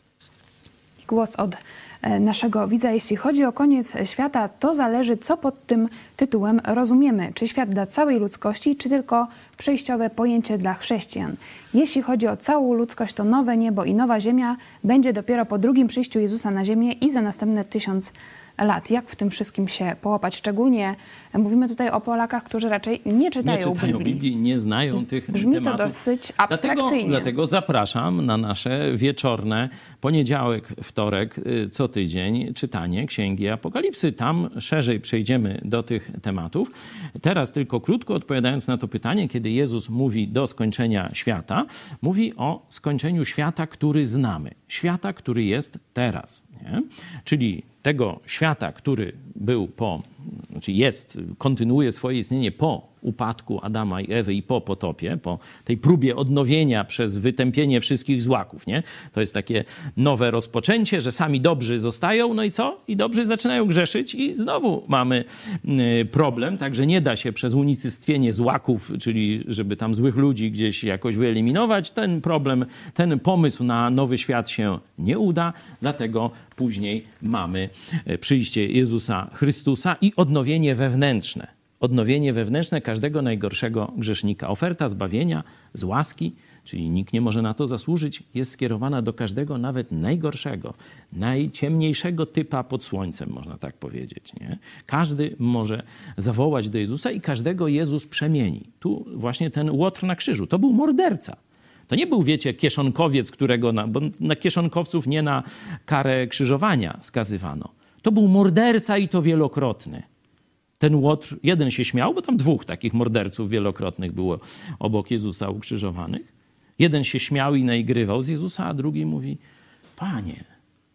Głos od naszego widza. Jeśli chodzi o koniec świata, to zależy, co pod tym tytułem rozumiemy. Czy świat dla całej ludzkości, czy tylko przejściowe pojęcie dla chrześcijan. Jeśli chodzi o całą ludzkość, to nowe niebo i nowa ziemia będzie dopiero po drugim przyjściu Jezusa na ziemię i za następne tysiąc lat. Jak w tym wszystkim się połapać? Szczególnie mówimy tutaj o Polakach, którzy raczej nie czytają, nie czytają Biblii. Biblii, nie znają tych Brzmi tematów. to dosyć abstrakcyjnie. Dlatego, dlatego zapraszam na nasze wieczorne, poniedziałek, wtorek, co tydzień czytanie Księgi Apokalipsy. Tam szerzej przejdziemy do tych tematów. Teraz tylko krótko odpowiadając na to pytanie, kiedy Jezus mówi do skończenia świata, mówi o skończeniu świata, który znamy. Świata, który jest teraz. Nie? Czyli tego świata, który był po, znaczy jest, kontynuuje swoje istnienie po upadku Adama i Ewy i po potopie, po tej próbie odnowienia przez wytępienie wszystkich złaków, nie? To jest takie nowe rozpoczęcie, że sami dobrzy zostają, no i co? I dobrzy zaczynają grzeszyć i znowu mamy problem, także nie da się przez unicestwienie złaków, czyli żeby tam złych ludzi gdzieś jakoś wyeliminować, ten problem, ten pomysł na nowy świat się nie uda, dlatego później mamy przyjście Jezusa Chrystusa i odnowienie wewnętrzne. Odnowienie wewnętrzne każdego najgorszego grzesznika. Oferta zbawienia z łaski, czyli nikt nie może na to zasłużyć, jest skierowana do każdego, nawet najgorszego, najciemniejszego typa pod słońcem, można tak powiedzieć. Nie? Każdy może zawołać do Jezusa i każdego Jezus przemieni. Tu właśnie ten Łotr na krzyżu, to był morderca. To nie był, wiecie, kieszonkowiec, którego, na, bo na kieszonkowców nie na karę krzyżowania skazywano. To był morderca i to wielokrotny. Ten Łotr, jeden się śmiał, bo tam dwóch takich morderców wielokrotnych było obok Jezusa ukrzyżowanych. Jeden się śmiał i naigrywał z Jezusa, a drugi mówi: Panie,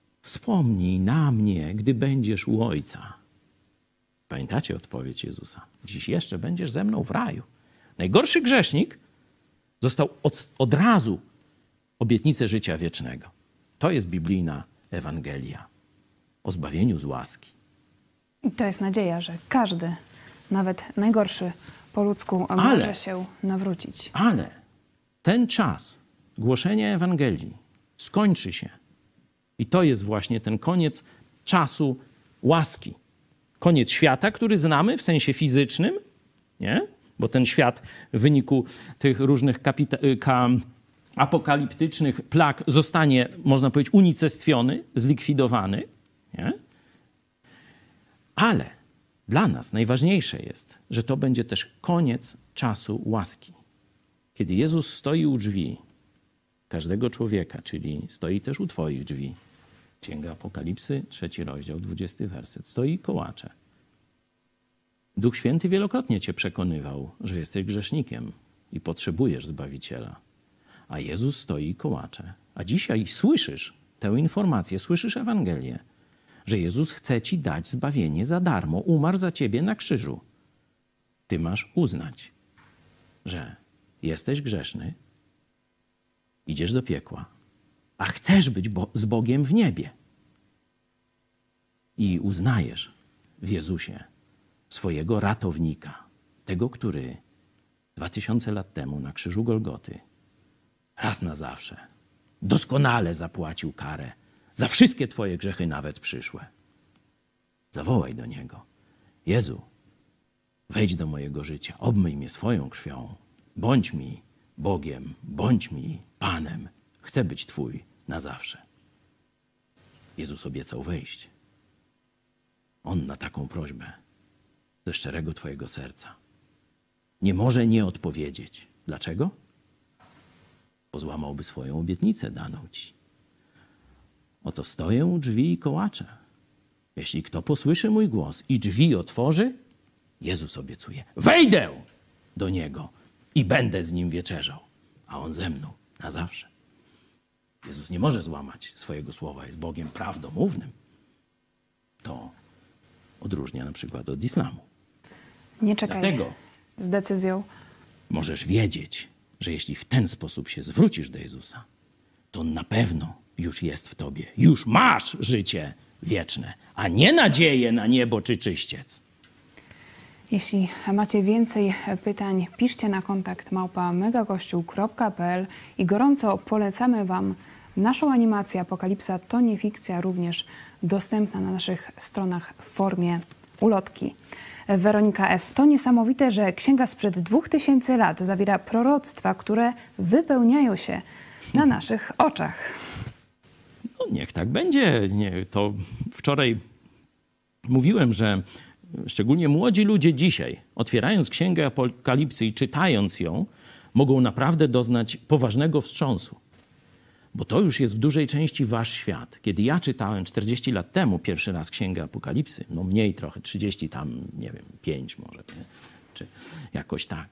wspomnij na mnie, gdy będziesz u Ojca. Pamiętacie odpowiedź Jezusa? Dziś jeszcze będziesz ze mną w raju. Najgorszy grzesznik dostał od, od razu obietnicę życia wiecznego. To jest biblijna Ewangelia o zbawieniu z łaski. I to jest nadzieja, że każdy, nawet najgorszy po ludzku, ale, może się nawrócić. Ale ten czas głoszenia Ewangelii skończy się. I to jest właśnie ten koniec czasu łaski. Koniec świata, który znamy w sensie fizycznym, nie? Bo ten świat w wyniku tych różnych kapita- ka- apokaliptycznych plag zostanie, można powiedzieć, unicestwiony, zlikwidowany. Nie? Ale dla nas najważniejsze jest, że to będzie też koniec czasu łaski. Kiedy Jezus stoi u drzwi każdego człowieka, czyli stoi też u twoich drzwi. Księga Apokalipsy, trzeci rozdział, dwudziesty werset. Stoi i kołacze. Duch Święty wielokrotnie cię przekonywał, że jesteś grzesznikiem i potrzebujesz Zbawiciela. A Jezus stoi i kołacze. A dzisiaj słyszysz tę informację, słyszysz Ewangelię, że Jezus chce ci dać zbawienie za darmo. Umarł za ciebie na krzyżu. Ty masz uznać, że jesteś grzeszny, idziesz do piekła, a chcesz być bo- z Bogiem w niebie. I uznajesz w Jezusie swojego ratownika, tego, który dwa tysiące lat temu na krzyżu Golgoty raz na zawsze doskonale zapłacił karę za wszystkie twoje grzechy, nawet przyszłe. Zawołaj do Niego. Jezu, wejdź do mojego życia, obmyj mnie swoją krwią, bądź mi Bogiem, bądź mi Panem. Chcę być Twój na zawsze. Jezus obiecał wejść. On na taką prośbę ze szczerego twojego serca nie może nie odpowiedzieć. Dlaczego? Bo złamałby swoją obietnicę daną ci. Oto stoję u drzwi i kołaczę. Jeśli kto posłyszy mój głos i drzwi otworzy, Jezus obiecuje, wejdę do Niego i będę z Nim wieczerzał, a On ze mną na zawsze. Jezus nie może złamać swojego słowa, jest Bogiem prawdomównym. To odróżnia na przykład od islamu. Nie czekaj Dlatego z decyzją. możesz wiedzieć, że jeśli w ten sposób się zwrócisz do Jezusa, to On na pewno już jest w tobie. Już masz życie wieczne, a nie nadzieję na niebo czy czyściec. Jeśli macie więcej pytań, piszcie na kontakt małpa megakościół kropka p l i gorąco polecamy Wam naszą animację Apokalipsa to nie fikcja, również dostępna na naszych stronach w formie ulotki. Weronika S. To niesamowite, że księga sprzed dwóch tysięcy lat zawiera proroctwa, które wypełniają się na naszych oczach. No, niech tak będzie. Nie, to wczoraj mówiłem, że szczególnie młodzi ludzie dzisiaj, otwierając Księgę Apokalipsy i czytając ją, mogą naprawdę doznać poważnego wstrząsu. Bo to już jest w dużej części wasz świat. Kiedy ja czytałem czterdzieści lat temu pierwszy raz Księgę Apokalipsy, no mniej trochę, trzydzieści tam, nie wiem, pięć może, nie? Czy jakoś tak,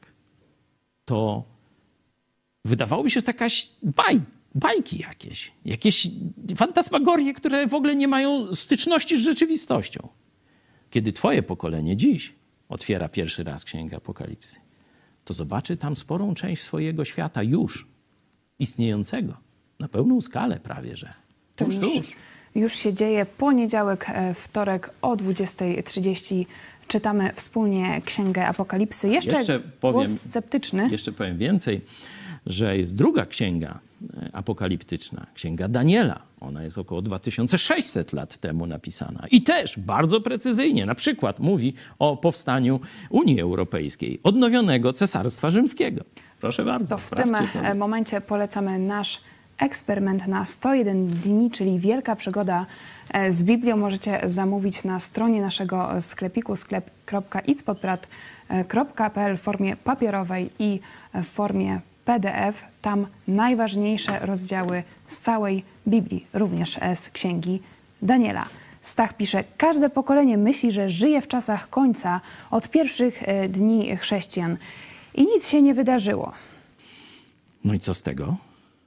to wydawałoby się, że jakaś baj, bajki jakieś, jakieś fantasmagorie, które w ogóle nie mają styczności z rzeczywistością. Kiedy twoje pokolenie dziś otwiera pierwszy raz Księgę Apokalipsy, to zobaczy tam sporą część swojego świata już istniejącego. Na pełną skalę prawie, że. To Tuż, już, tuż. już się dzieje. Poniedziałek, wtorek o dwudziestej trzydzieści czytamy wspólnie Księgę Apokalipsy. Jeszcze, Jeszcze powiem, głos sceptyczny. Jeszcze powiem więcej, że jest druga księga apokaliptyczna, Księga Daniela. Ona jest około dwa tysiące sześćset lat temu napisana. I też bardzo precyzyjnie, na przykład mówi o powstaniu Unii Europejskiej, odnowionego Cesarstwa Rzymskiego. Proszę bardzo, To w tym sobie. momencie polecamy nasz eksperyment na sto jeden dni, czyli wielka przygoda z Biblią. Możecie zamówić na stronie naszego sklepiku sklep kropka icpodprat kropka p l w formie papierowej i w formie P D F. Tam najważniejsze rozdziały z całej Biblii, również z Księgi Daniela. Stach pisze, każde pokolenie myśli, że żyje w czasach końca od pierwszych dni chrześcijan i nic się nie wydarzyło. No i co z tego?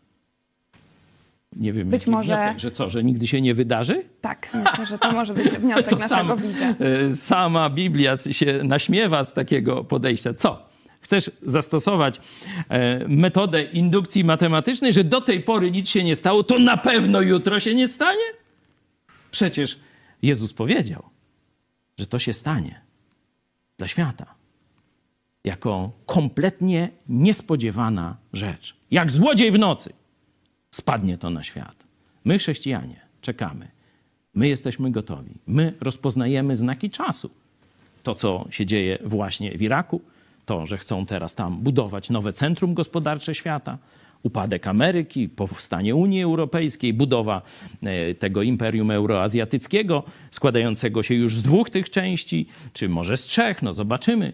Nie wiem, Być jaki może- wniosek, że co, że nigdy się nie wydarzy? Tak, myślę, że to może być wniosek To naszego sam, widza. e, sama Biblia się naśmiewa z takiego podejścia. Co? Chcesz zastosować e, metodę indukcji matematycznej, że do tej pory nic się nie stało, to na pewno jutro się nie stanie? Przecież Jezus powiedział, że to się stanie dla świata jako kompletnie niespodziewana rzecz. Jak złodziej w nocy spadnie to na świat. My, chrześcijanie, czekamy. My jesteśmy gotowi. My rozpoznajemy znaki czasu. To, co się dzieje właśnie w Iraku, to, że chcą teraz tam budować nowe centrum gospodarcze świata, upadek Ameryki, powstanie Unii Europejskiej, budowa e, tego imperium euroazjatyckiego, składającego się już z dwóch tych części, czy może z trzech, no zobaczymy.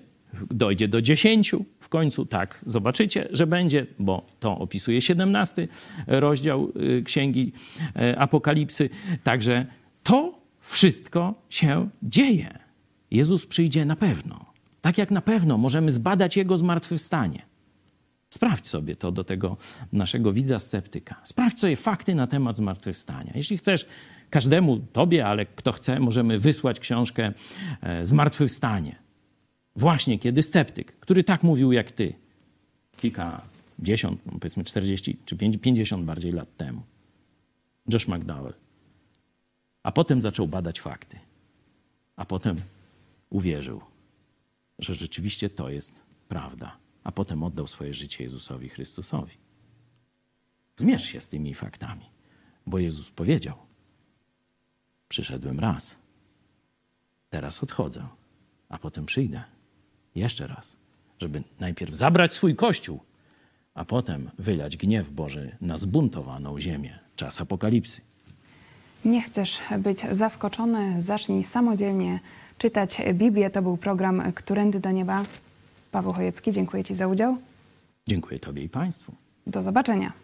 dojdzie do dziesięciu w końcu, tak, zobaczycie, że będzie, bo to opisuje siedemnasty rozdział Księgi Apokalipsy. Także to wszystko się dzieje. Jezus przyjdzie na pewno. Tak jak na pewno możemy zbadać Jego zmartwychwstanie. Sprawdź sobie to do tego naszego widza sceptyka. Sprawdź sobie fakty na temat zmartwychwstania. Jeśli chcesz, każdemu, tobie, ale kto chce, możemy wysłać książkę Zmartwychwstanie. Właśnie kiedy sceptyk, który tak mówił jak ty, kilkadziesiąt, powiedzmy czterdzieści czy pięćdziesiąt bardziej lat temu. Josh McDowell. A potem zaczął badać fakty. A potem uwierzył, że rzeczywiście to jest prawda. A potem oddał swoje życie Jezusowi Chrystusowi. Zmierz się z tymi faktami, bo Jezus powiedział: przyszedłem raz, teraz odchodzę, a potem przyjdę jeszcze raz, żeby najpierw zabrać swój Kościół, a potem wylać gniew Boży na zbuntowaną ziemię. Czas apokalipsy. Nie chcesz być zaskoczony? Zacznij samodzielnie czytać Biblię. To był program Którędy do Nieba. Paweł Chojecki, dziękuję Ci za udział. Dziękuję Tobie i Państwu. Do zobaczenia.